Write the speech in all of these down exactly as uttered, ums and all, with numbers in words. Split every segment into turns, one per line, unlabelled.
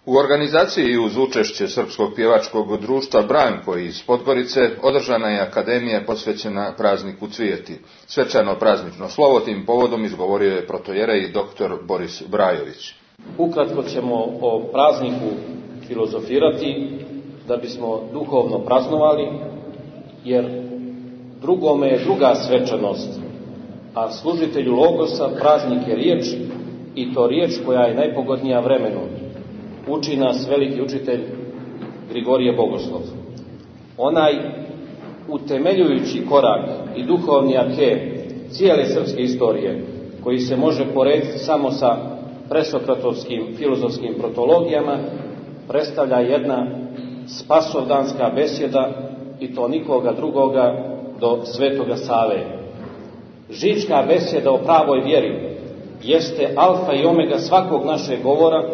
U organizaciji i uz učešće Srpskog pjevačkog društva Branko iz Podgorice održana je akademija posvećena prazniku Cvijeti. Svečano praznično slovo tim povodom izgovorio je protojerej doktor Boris Brajović.
Ukratko ćemo o prazniku filozofirati da bismo duhovno praznovali, jer drugome je druga svečanost, a služitelju Logosa praznik je riječ, i to riječ koja je najpogodnija vremenu. Uči nas veliki učitelj Grigorije Bogoslov. Onaj utemeljujući korak i duhovni arhe cijele srpske istorije, koji se može porediti samo sa presokratovskim filozofskim protologijama, predstavlja jedna spasovdanska besjeda, i to nikoga drugoga do Svetoga Save. Žička besjeda o pravoj vjeri jeste alfa i omega svakog našeg govora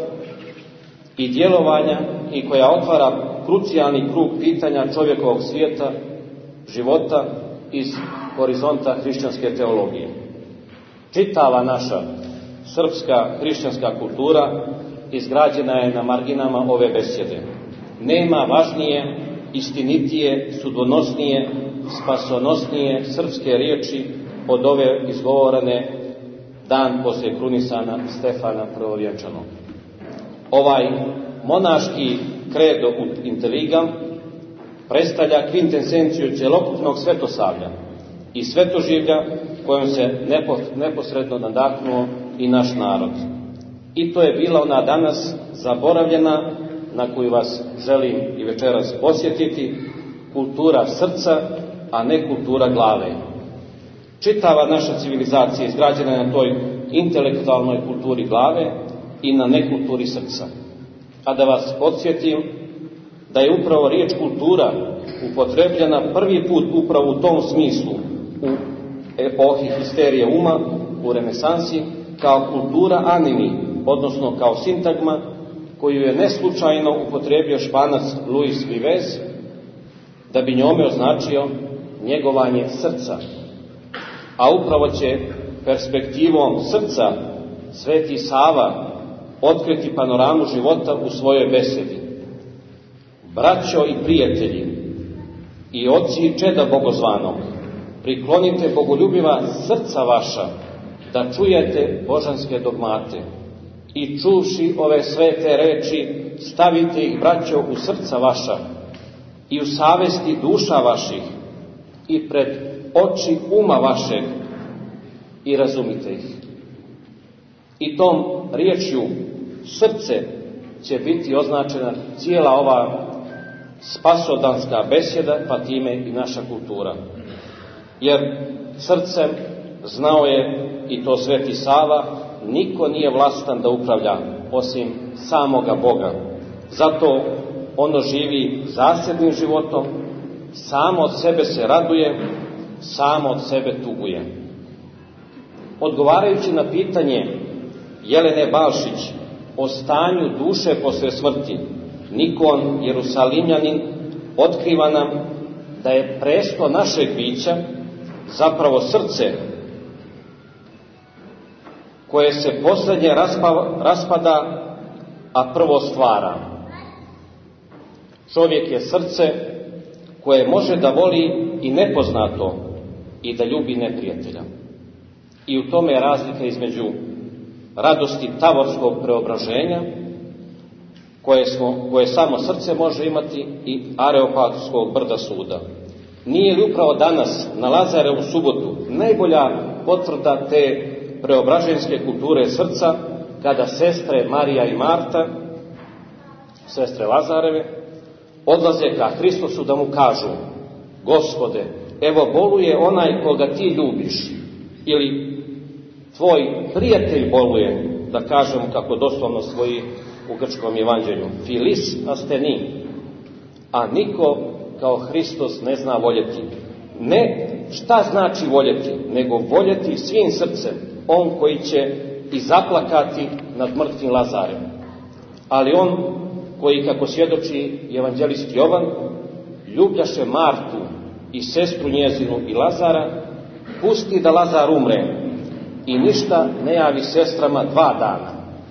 i djelovanja, i koja otvara krucijalni krug pitanja čovjekovog svijeta, života iz horizonta hrišćanske teologije. Čitava naša srpska hrišćanska kultura izgrađena je na marginama ove besjede. Nema važnije, istinitije, sudbonosnije, spasonosnije srpske riječi od ove izgovorene dan poslije krunisana Stefana Prvovjenčanog. Ovaj monaški credo ut intelligam predstavlja kvintesenciju cjelokupnog svetosavlja i svetoživlja kojom se neposredno nadahnuo i naš narod. I to je bila ona danas zaboravljena, na koju vas želim i večeras posjetiti, kultura srca, a ne kultura glave. Čitava naša civilizacija izgrađena je na toj intelektualnoj kulturi glave i na nekulturi srca. A da vas podsjetim da je upravo riječ kultura upotrebljena prvi put upravo u tom smislu u epohi histerije uma, u renesansi, kao kultura animi, odnosno kao sintagma koju je neslučajno upotrijebio Španac Luis Vivez, da bi njome označio njegovanje srca. A upravo će perspektivom srca Sveti Sava otkriti panoramu života u svojoj besedi. Braćo i prijatelji, i oci i čeda bogozvanog, priklonite bogoljubiva srca vaša, da čujete božanske dogmate, i čuvši ove svete reči, stavite ih, braćo, u srca vaša i u savesti duša vaših i pred oči uma vašeg, i razumite ih. I tom riječju srce će biti označena cijela ova spasodanska besjeda, pa time i naša kultura. Jer srcem, znao je i to Sveti Sava, niko nije vlastan da upravlja osim samoga Boga. Zato ono živi zasebnim životom, samo od sebe se raduje, samo od sebe tuguje. Odgovarajući na pitanje Jelene Balšić o stanju duše posle smrti, Nikon Jerusalimljanin otkriva nam da je presto našeg bića zapravo srce, koje se posljednje raspada, a prvo stvara. Čovjek je srce koje može da voli i nepoznato i da ljubi neprijatelja. I u tome je razlika između radosti tavorskog preobraženja, koje, smo, koje samo srce može imati, i Areopagskog brda suda. Nije li upravo danas, na Lazarevu subotu, najbolja potvrda te preobraženjske kulture srca, kada sestre Marija i Marta, sestre Lazareve, odlaze ka Hristosu da mu kažu: Gospode, evo boluje onaj koga ti ljubiš, ili tvoj prijatelj boluje, da kažem kako doslovno stoji u grčkom evanđelju, filis asteni, a niko kao Hristos ne zna voljeti. Ne šta znači voljeti, nego voljeti svim srcem, on koji će i zaplakati nad mrtvim Lazarem. Ali on koji, kako svjedoči evanđelist Jovan, ljubljaše Martu i sestru njezinu i Lazara, pusti da Lazar umre i ništa ne javi sestrama dva dana.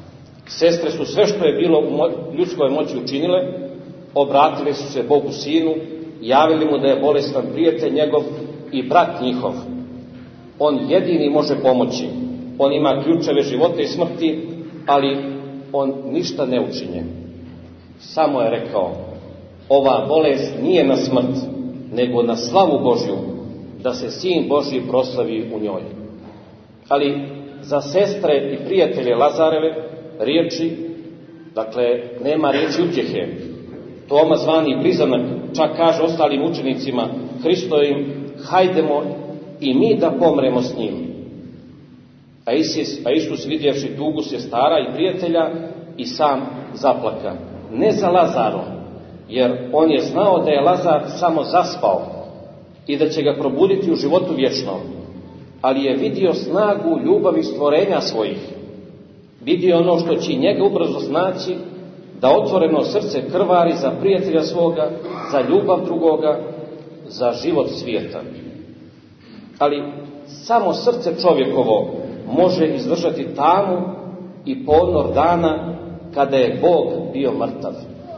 Sestre su sve što je bilo u ljudskoj moći učinile, obratile su se Bogu Sinu, javili mu da je bolestan prijatelj njegov i brat njihov. On jedini može pomoći. On ima ključeve života i smrti, ali on ništa ne učinje. Samo je rekao, ova bolest nije na smrt, nego na slavu Božju, da se Sin Božji proslavi u njoj. Ali za sestre i prijatelje Lazareve riječi, dakle, nema riječi utjehe. Toma zvani prizanak čak kaže ostalim učenicima Hristovim, hajdemo i mi da pomremo s njim. A Isus, a Isus vidjevši tugu sestara i prijatelja i sam zaplaka. Ne za Lazarom, jer on je znao da je Lazar samo zaspao i da će ga probuditi u životu vječnom, ali je vidio snagu ljubavi stvorenja svojih. Vidio ono što će njega ubrzo znaći, da otvoreno srce krvari za prijatelja svoga, za ljubav drugoga, za život svijeta. Ali samo srce čovjekovo može izdržati tamu i ponor dana kada je Bog bio mrtav.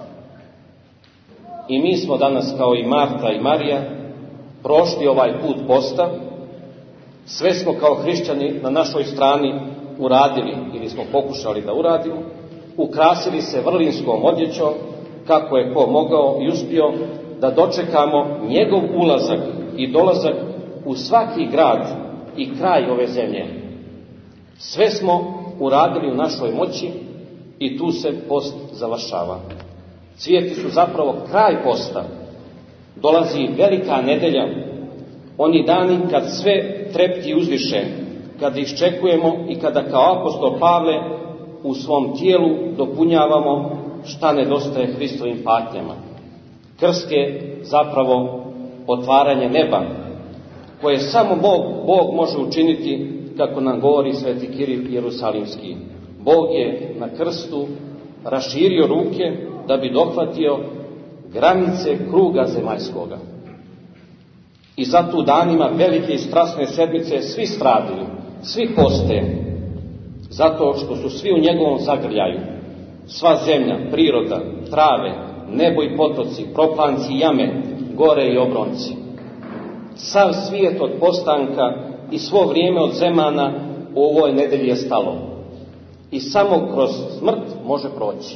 I mi smo danas, kao i Marta i Marija, prošli ovaj put posta. Sve smo kao hrišćani na našoj strani uradili, ili smo pokušali da uradimo, ukrasili se vrlinskom odjećom, kako je ko mogao i uspio, da dočekamo njegov ulazak i dolazak u svaki grad i kraj ove zemlje. Sve smo uradili u našoj moći i tu se post završava. Cvijeti su zapravo kraj posta. Dolazi velika nedelja, oni dani kad sve trepti uzviše, kad iščekujemo i kada kao apostol Pavle u svom tijelu dopunjavamo šta nedostaje Hristovim patnjama. Krst je zapravo otvaranje neba, koje samo Bog, Bog može učiniti, kako nam govori sveti Kiril Jerusalimski. Bog je na krstu raširio ruke da bi dohvatio granice kruga zemaljskoga. I zato u danima velike i strasne sedmice svi stradili, svi poste, zato što su svi u njegovom zagrljaju. Sva zemlja, priroda, trave, nebo i potoci, proplanci i jame, gore i obronci. Sav svijet od postanka i svo vrijeme od zemana u ovoj nedelji je stalo. I samo kroz smrt može proći.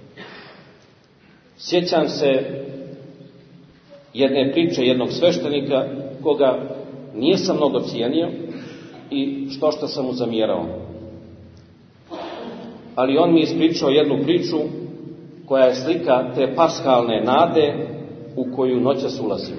Sjećam se jedne priče jednog sveštenika koga nisam mnogo cijenio i što što sam mu zamjerao. Ali on mi je ispričao jednu priču koja je slika te paskalne nade u koju noćas ulazimo.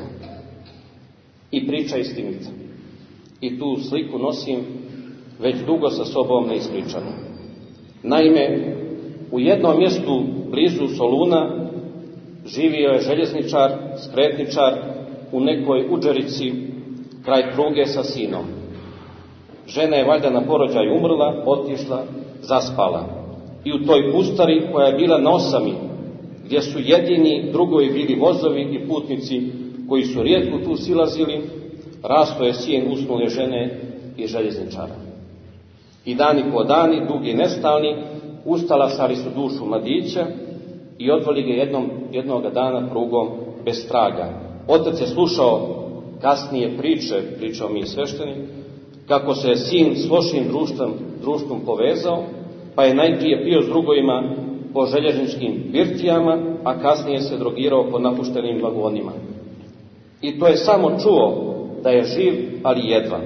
I priča istinita. I tu sliku nosim već dugo sa sobom neispričanu. Naime, u jednom mjestu blizu Soluna živio je željezničar, skretničar u nekoj udžerici kraj pruge sa sinom. Žena je valjda na porođaju umrla, otišla, zaspala. I u toj pustari koja je bila na osami, gdje su jedini drugovi bili vozovi i putnici koji su rijetko tu silazili, rasto je sin usnule žene i željezničara. I dani po dani, dugi i nestalni, ustalasali su dušu mladića i odveli ga jednom, jednoga dana prugom bez traga. Otac je slušao kasnije priče, pričao mi sveštenik, kako se je sin s lošim društvom, društvom povezao, pa je najprije pio s drugovima po željezničkim birtijama, a kasnije se drogirao po napuštenim vagonima. I to je samo čuo da je živ, ali jedva.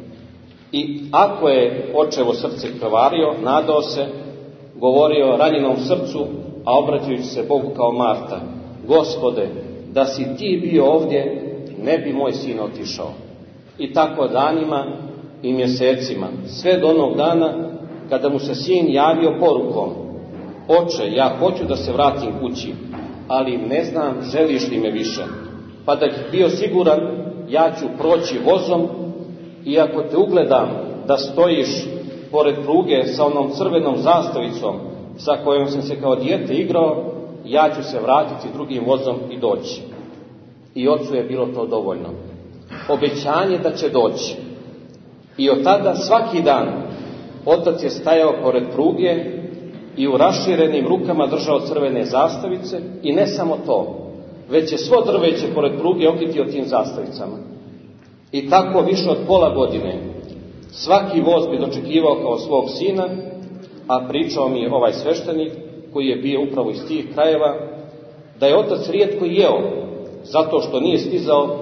I ako je očevo srce krvario, nadao se, govorio ranjenom srcu, a obraćajući se Bogu kao Marta: Gospode, da si ti bio ovdje, ne bi moj sin otišao. I tako danima i mjesecima, sve do onog dana kada mu se sin javio porukom: Oče, ja hoću da se vratim kući, ali ne znam želiš li me više. Pa da bih bio siguran, ja ću proći vozom i ako te ugledam da stojiš pored pruge sa onom crvenom zastavicom sa kojom sam se kao dijete igrao, ja ću se vratiti drugim vozom i doći. I ocu je bilo to dovoljno. Obećanje da će doći. I od tada svaki dan otac je stajao pored pruge i u raširenim rukama držao crvene zastavice, i ne samo to, već je svo drveće pored pruge okitio tim zastavicama. I tako više od pola godine svaki voz bi dočekivao kao svog sina, a pričao mi je ovaj sveštenik, koji je bio upravo iz tih krajeva, da je otac rijetko jeo, zato što nije stizao,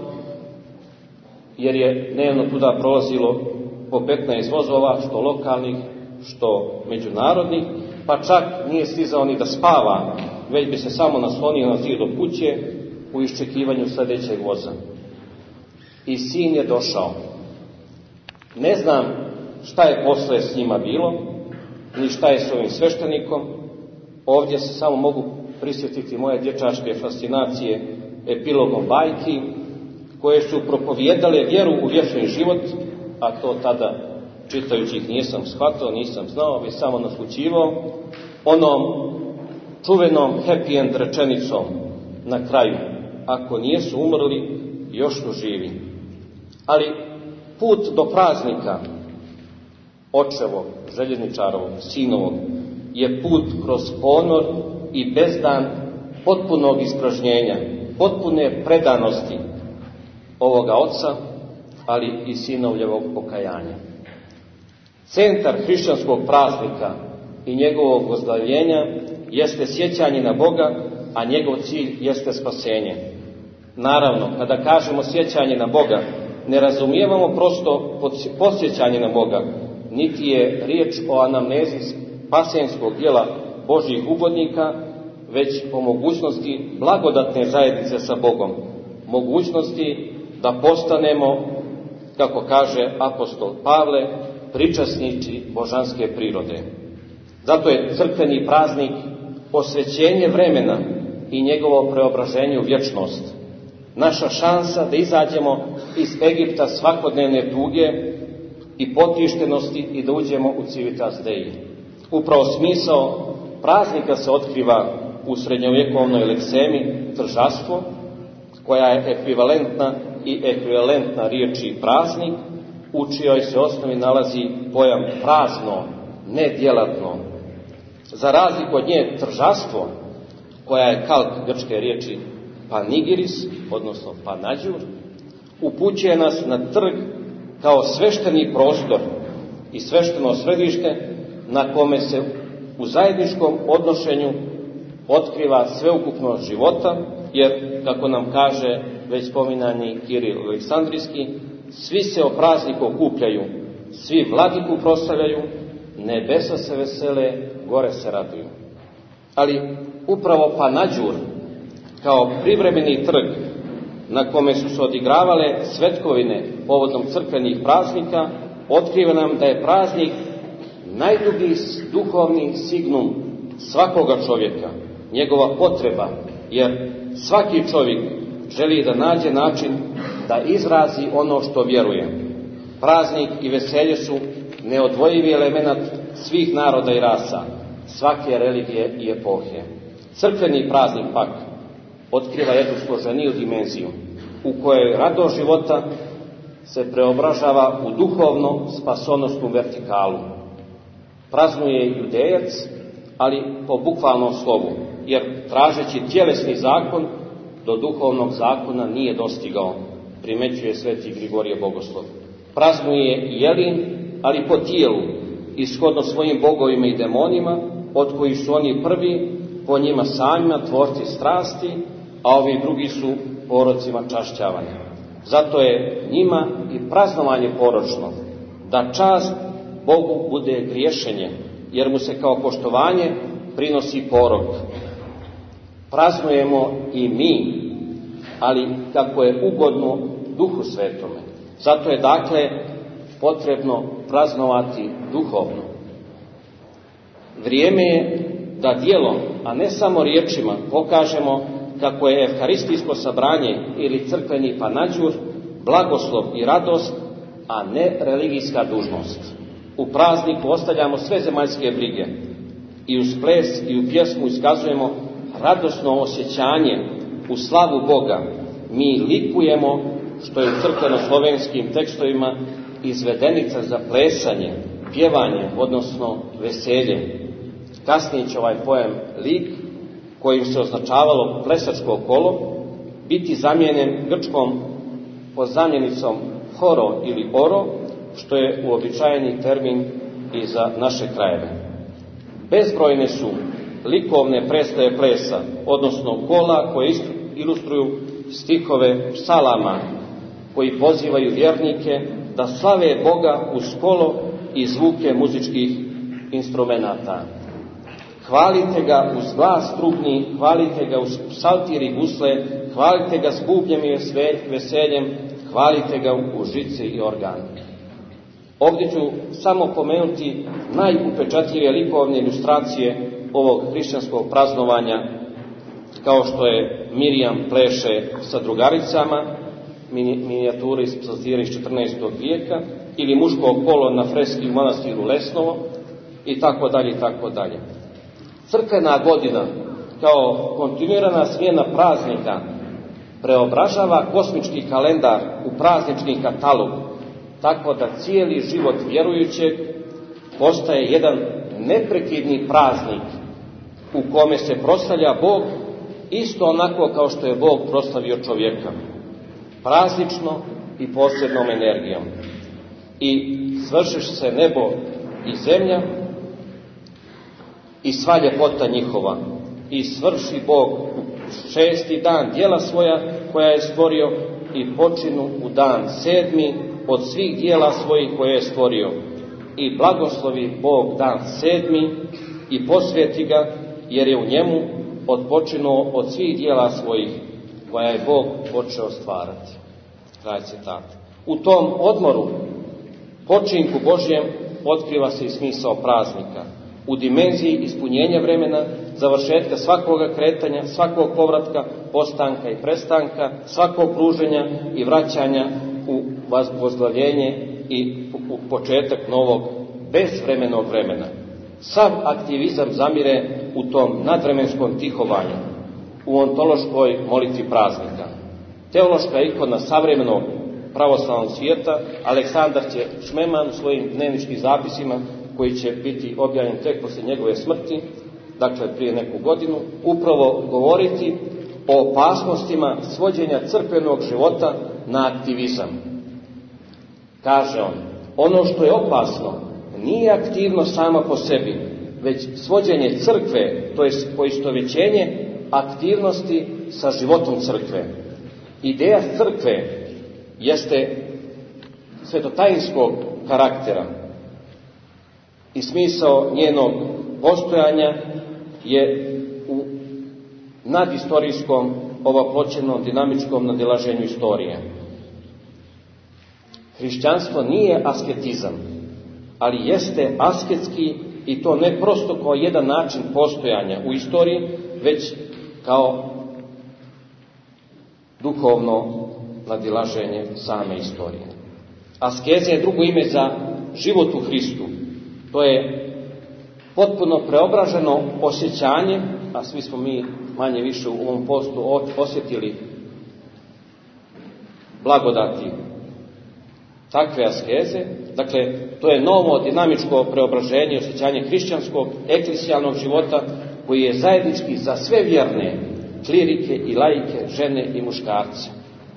jer je dnevno tuda prolazilo po petnaest vozova, što lokalnih, što međunarodnih, pa čak nije stizao ni da spava, već bi se samo naslonio na zid od kuće u iščekivanju sljedećeg voza. I sin je došao. Ne znam šta je posle s njima bilo, ni šta je s ovim sveštenikom. Ovdje se samo mogu prisjetiti moje dječačke fascinacije epilogom bajki, koje su propovijedale vjeru u vječni život, a to tada čitajući ih nisam shvatio, nisam znao, već samo naslućivao, onom čuvenom happy end rečenicom na kraju: ako nijesu umrli, još su živi. Ali put do praznika očevog, željezničarovog, sinovog, je put kroz ponor i bezdan potpunog ispražnjenja, potpune predanosti ovoga oca, ali i sinovljevog pokajanja. Centar hrišćanskog praznika i njegovog ozdravljenja jeste sjećanje na Boga, a njegov cilj jeste spasenje. Naravno, kada kažemo sjećanje na Boga, ne razumijevamo prosto podsjećanje na Boga, niti je riječ o anamnezi spasenskog djela Božjih ugodnika, već o mogućnosti blagodatne zajednice sa Bogom, mogućnosti da postanemo, kako kaže apostol Pavle, pričasnici božanske prirode. Zato je crkveni praznik posvećenje vremena i njegovo preobraženje u vječnost. Naša šansa da izađemo iz Egipta svakodnevne tuge i potištenosti i da uđemo u civitas Dei. Upravo smisao praznika se otkriva u srednjovjekovnoj leksemi tržastvo, koja je ekvivalentna i ekvivalentna riječi praznik, u čijoj se osnovi nalazi pojam prazno, nedjelatno. Za razliku od nje tržastvo, koja je kalk grčke riječi panigiris, odnosno panađur, upućuje nas na trg kao svešteni prostor i svešteno središte na kome se u zajedničkom odnošenju otkriva sveukupnost života, jer, kako nam kaže već spominani Kiril Aleksandrijski, svi se o prazniku okupljaju, svi vladiku proslavljaju, nebesa se vesele, gore se raduju. Ali upravo Panađur, kao privremeni trg na kome su se odigravale svetkovine povodom crkvenih praznika, otkriva nam da je praznik najdublji duhovni signum svakoga čovjeka, njegova potreba, jer svaki čovjek želi da nađe način da izrazi ono što vjeruje. Praznik i veselje su neodvojivi element svih naroda i rasa, svake religije i epohe. Crkveni praznik pak otkriva jednu složeniju dimenziju, u kojoj radost života se preobražava u duhovno spasonosnu vertikalu. Praznuje judejac, ali po bukvalnom slovu, jer tražeći tjelesni zakon do duhovnog zakona nije dostigao, primećuje sveti Grigorije Bogoslov. Praznuje i Jelin, ali po tijelu, ishodno svojim bogovima i demonima, od kojih su oni prvi, po njima samima tvorci strasti, a ovi drugi su porocima čašćavanja. Zato je njima i praznovanje poročno, da čast Bogu bude griješenje, jer mu se kao poštovanje prinosi porok. Praznujemo i mi, ali kako je ugodno Duhu Svetome. Zato je dakle potrebno praznovati duhovno. Vrijeme je da djelom, a ne samo riječima, pokažemo kako je evharistijsko sabranje ili crkveni panađur blagoslov i radost, a ne religijska dužnost. U prazniku ostavljamo sve zemaljske brige i uz ples i u pjesmu iskazujemo radosno osjećanje u slavu Boga. Mi likujemo, što je u crkveno-slovenskim tekstovima izvedenica za plesanje, pjevanje, odnosno veselje. Kasnije će ovaj pojam lik, kojim se označavalo plesačko kolo, biti zamijenjen grčkom pozamjenicom horo ili oro, što je uobičajeni termin i za naše krajeve. Bezbrojne su likovne predstave plesa, odnosno kola koje ilustruju stihove psalama, koji pozivaju vjernike da slave Boga uz kolo i zvuke muzičkih instrumenata. Hvalite ga uz glas trubni, hvalite ga uz psaltir i gusle, hvalite ga s bubnjem i veseljem, hvalite ga u žice i organ. Ovdje ću samo pomenuti najupečatljivije likovne ilustracije ovog hrišćanskog praznovanja, kao što je Mirjam pleše sa drugaricama, minijature iz psaltira iz četrnaestog vijeka, ili muško kolo na freski u manastiru Lesnovo, i tako dalje, i tako dalje. Crkvena godina, kao kontinuirana smjena praznika, preobražava kosmički kalendar u praznični katalog, tako da cijeli život vjerujućeg postaje jedan neprekidni praznik u kome se proslavlja Bog isto onako kao što je Bog proslavio čovjeka, praznično i posebnom energijom. I svršiš se nebo i zemlja i sva ljepota njihova, i svrši Bog šesti dan djela svoja koja je stvorio, i počinu u dan sedmi od svih djela svojih koje je stvorio, i blagoslovi Bog dan sedmi i posveti ga, jer je u njemu odpočinuo od svih djela svojih koja je Bog počeo stvarati. Kraj citata. U tom odmoru, počinku Božjem, otkriva se i smisao praznika. U dimenziji ispunjenja vremena, završetka svakoga kretanja, svakog povratka, postanka i prestanka, svakog kruženja i vraćanja u vozglavljenje i u početak novog bezvremenog vremena. Sav aktivizam zamire u tom nadvremenskom tihovanju, u ontološkoj molitvi praznika. Teološka ikona savremenog pravoslavnog svijeta, Aleksandar će Šmeman u svojim dnevničkim zapisima, koji će biti objavljen tek poslije njegove smrti, dakle prije neku godinu, upravo govoriti o opasnostima svođenja crkvenog života na aktivizam. Kaže on, ono što je opasno nije aktivnost sama po sebi, već svođenje crkve, to je poistovjećenje aktivnosti sa životom crkve. Ideja crkve jeste svetotajinskog karaktera i smisao njenog postojanja je u nadistorijskom, ovoploćenom, dinamičkom nadilaženju istorije. Hrišćanstvo nije asketizam, ali jeste asketski, i to ne prosto kao jedan način postojanja u istoriji, već kao duhovno nadilaženje same istorije. Askeza je drugo ime za život u Hristu. To je potpuno preobraženo osjećanje, a svi smo mi manje više u ovom postu osjetili blagodati takve askeze. Dakle, to je novo dinamičko preobraženje, osjećanje hrišćanskog, eklesijalnog života, koji je zajednički za sve vjerne, klirike i laike, žene i muškarce.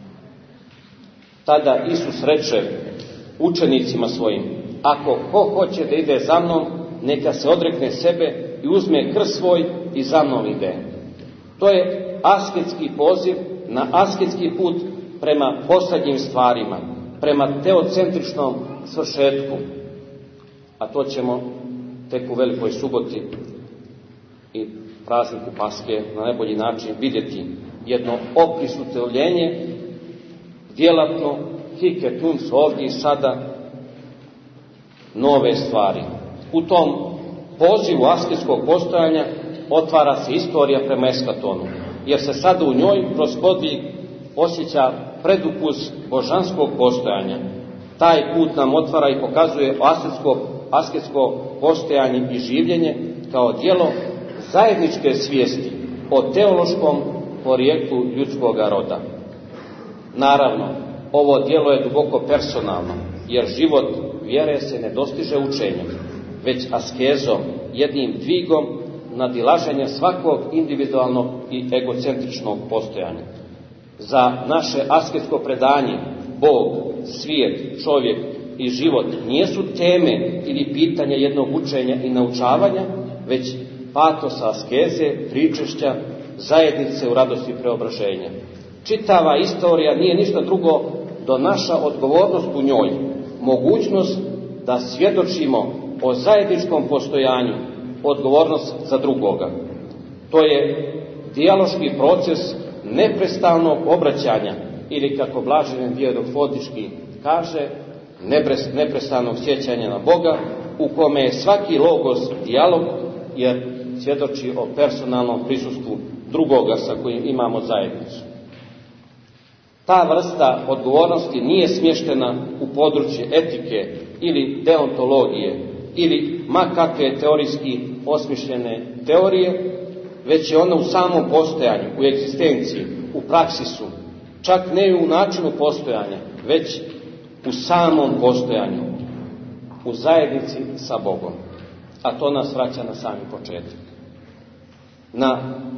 Tada Isus reče učenicima svojim, ako ko hoće da ide za mnom, neka se odrekne sebe i uzme krst svoj i za mnom ide. To je asketski poziv na asketski put prema posljednjim stvarima, prema teocentričnom svršetku. A to ćemo tek u Velikoj suboti i prazniku Paske na najbolji način vidjeti. Jedno oprisutevljenje, djelatno, hike tunc ovdje i sada, nove stvari. U tom pozivu asketskog postojanja otvara se istorija prema eskatonu, jer se sada u njoj kroz podvig osjeća predukus božanskog postojanja. Taj put nam otvara i pokazuje asketsko, asketsko postojanje i življenje kao djelo zajedničke svijesti o teološkom porijeklu ljudskoga roda. Naravno, ovo djelo je duboko personalno, jer život vjere se ne dostiže učenjem, već askezom, jednim dvigom nadilaženja svakog individualnog i egocentričnog postojanja. Za naše asketsko predanje Bog, svijet, čovjek i život nijesu teme ili pitanja jednog učenja i naučavanja, već patosa askeze, pričešća, zajednice u radosti preobraženja. Čitava istorija nije ništa drugo do naša odgovornost u njoj, mogućnost da svjedočimo o zajedničkom postojanju, odgovornost za drugoga. To je dijaloški proces neprestanog obraćanja ili, kako blaženi Diodor Fotički kaže, neprestanog sjećanja na Boga, u kome je svaki logos dijalog, jer svjedoči o personalnom prisustvu drugoga sa kojim imamo zajednicu. Ta vrsta odgovornosti nije smještena u područje etike ili deontologije ili ma kakve teorijski osmišljene teorije, već je ona u samom postojanju, u egzistenciji, u praksisu, čak ne u načinu postojanja, već u samom postojanju, u zajednici sa Bogom. A to nas vraća na sami početak. Na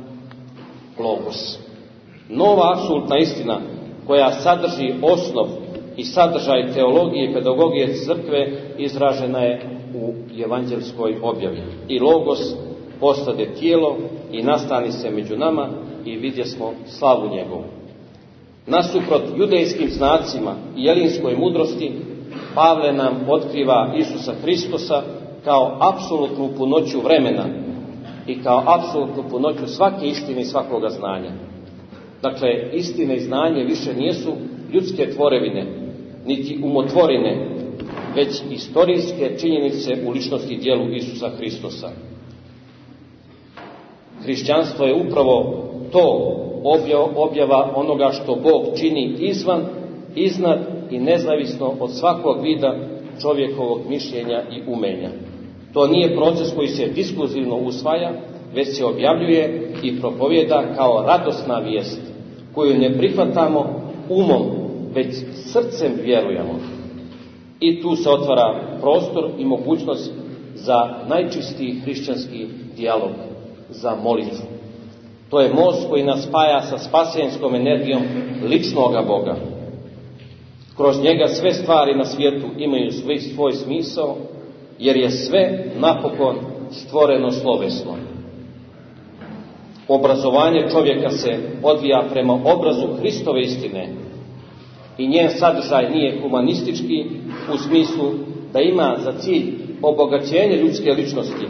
logos. Nova apsolutna istina koja sadrži osnov i sadržaj teologije i pedagogije crkve izražena je u evanđelskoj objavi. I logos postade tijelo i nastani se među nama i vidjesmo slavu njegovu. Nasuprot judejskim znacima i jelinskoj mudrosti, Pavle nam otkriva Isusa Hristosa kao apsolutnu punoću vremena i kao apsolutnu punoću svake istine i svakoga znanja. Dakle, istine i znanje više nijesu ljudske tvorevine, niti umotvorine, već istorijske činjenice u ličnosti i djelu Isusa Hristosa. Hrišćanstvo je upravo to objava onoga što Bog čini izvan, iznad i nezavisno od svakog vida čovjekovog mišljenja i umenja. To nije proces koji se diskurzivno usvaja, već se objavljuje i propovjeda kao radosna vijest, koju ne prihvatamo umom, već srcem vjerujemo. I tu se otvara prostor i mogućnost za najčistiji hrišćanski dijalog, za molitvu. To je most koji nas spaja sa spasenskom energijom ličnoga Boga. Kroz njega sve stvari na svijetu imaju svoj, svoj smisao, jer je sve napokon stvoreno slovesno. Obrazovanje čovjeka se odvija prema obrazu Hristove istine i njen sadržaj nije humanistički u smislu da ima za cilj obogaćenje ljudske ličnosti,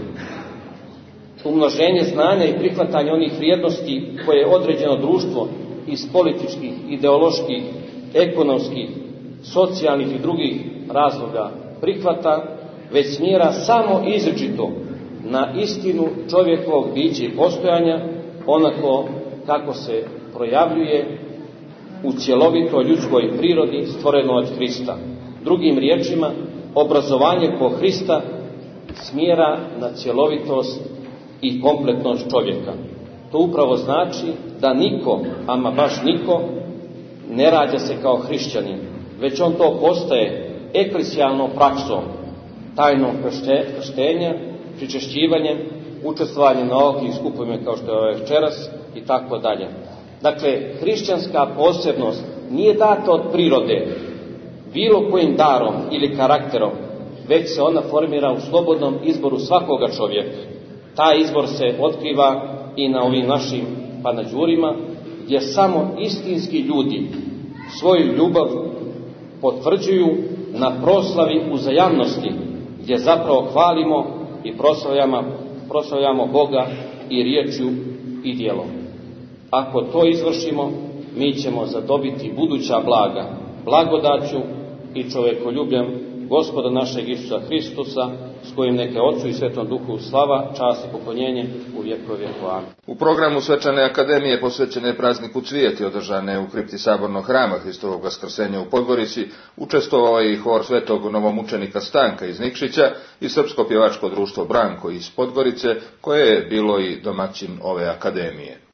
umnoženje znanja i prihvatanje onih vrijednosti koje je određeno društvo iz političkih, ideoloških, ekonomskih, socijalnih i drugih razloga prihvata, već smjera samo izričito na istinu čovjekovog bića i postojanja, onako kako se projavljuje u cjelovitoj ljudskoj prirodi stvoreno od Hrista. Drugim riječima, obrazovanje po Hrista smjera na cjelovitost i kompletnost čovjeka. To upravo znači da niko, ama baš niko, ne rađa se kao hrišćanin, već on to postaje eklesijalnom praksom, tajnom krštenja, pričešćivanjem, učestvovanjem na ovakvim skupovima kao što je večeras i tako dalje. Dakle, hrišćanska posebnost nije data od prirode, bilo kojim darom ili karakterom, već se ona formira u slobodnom izboru svakoga čovjeka. Taj izbor se otkriva i na ovim našim panađurima, gdje samo istinski ljudi svoju ljubav potvrđuju na proslavi uzajamnosti, gdje zapravo hvalimo i proslavljamo, proslavljamo Boga i riječju i djelom. Ako to izvršimo, mi ćemo zadobiti buduća blaga, blagodaću i čovjekoljubljem Gospoda našeg Isusa Hristusa, s kojim neke Otcu i Svetom Duhu slava, čast i poklonjenje u vjekove vjeku. Amen.
U programu Svečane akademije posvećene prazniku Cvijeti, održane u kripti Sabornog hrama Hristovog vaskrsenja u Podgorici, učestvovao je i hor svetog novomučenika Stanka iz Nikšića i Srpsko pjevačko društvo Branko iz Podgorice, koje je bilo i domaćin ove akademije.